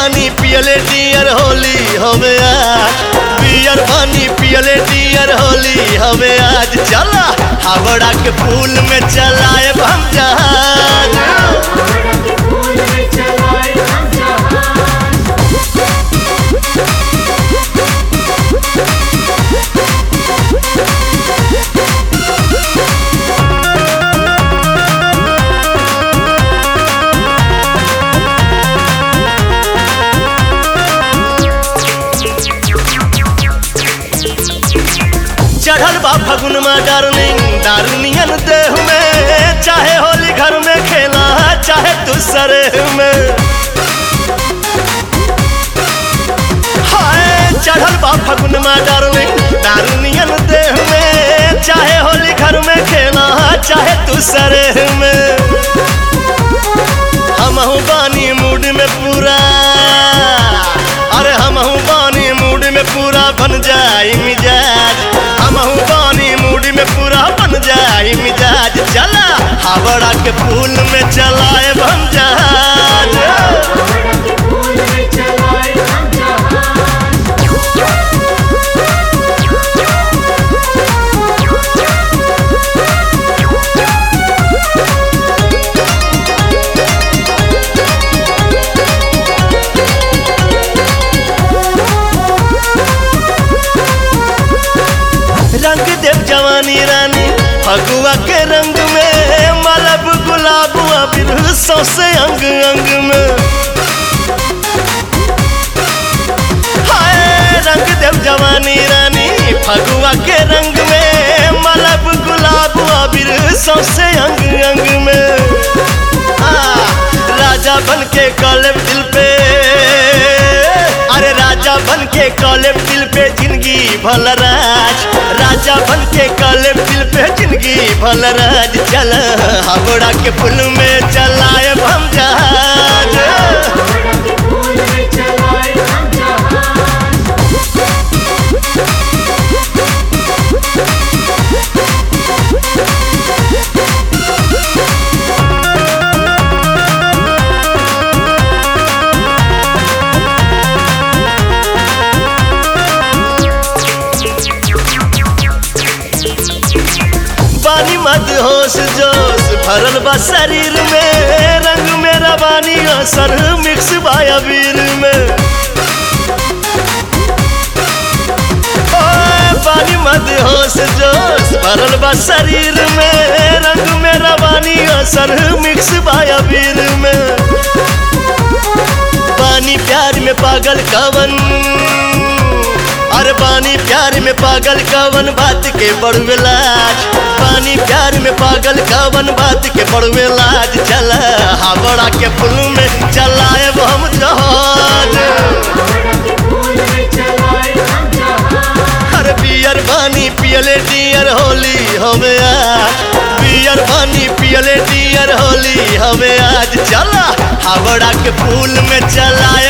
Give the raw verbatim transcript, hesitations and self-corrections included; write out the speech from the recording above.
बानी पियले डियर होली हमें आज, बियर बानी पियले डियर होली हमें आज। चला हावड़ा के पुल में चलाए हम जहाज। चढ़ल बा फगुन में डार्लिंग डार्लिंगन देह में, चाहे होली घर में खेला चाहे दूसरे में। हाय चढ़ल बा फगुन में डार्लिंग डार्लिंगन देह में, चाहे होली घर में खेला चाहे दूसरे में। हमहू बानी मूड में पूरा, अरे हमहू बानी मूड में पूरा बन जाई मिजाज। हमहू बानी मूड में पूरा बन जाई मिजाज। चला हावड़ा के पुल में चलाए हम जहाज। रंग देव जवानी रानी फगुआ के रंग में, मलब गुलाब अबीर सौसे अंग अंग में। हाय रंग देव जवानी रानी फगुआ के रंग में, मलब गुलाब अबीर सौसे अंग अंग में। आ, राजा बन के कॉलेब दिल पे, अरे राजा बन के कॉलेब दिल पे जिंदगी भल राज। राजा बन के कॉलेब दिल पे जिंदगी भल राज। चल हावड़ा के पुल में चलाए हम जहाज। पानी मत होश जोश भरल बा शरीर में, रंग में रवानी असर मिक्स बा अबीर में। पानी मत होश जोश भरल बा शरीर में, रंग में रवानी असर मिक्स बा अबीर में। पानी प्यार में पागल कवन, अरे पानी प्यार में पागल कवन बात के बड़ुए लाज। पानी प्यार में पागल कवन बात के बड़ुए लाज। चला हावड़ा के पुल में चलाए हम जहाज। अरे बियर बानी पियले डियर होली हमें आज, बियर बानी पियले डियर होली हमें आज। चला हावड़ा के पुल में चलाए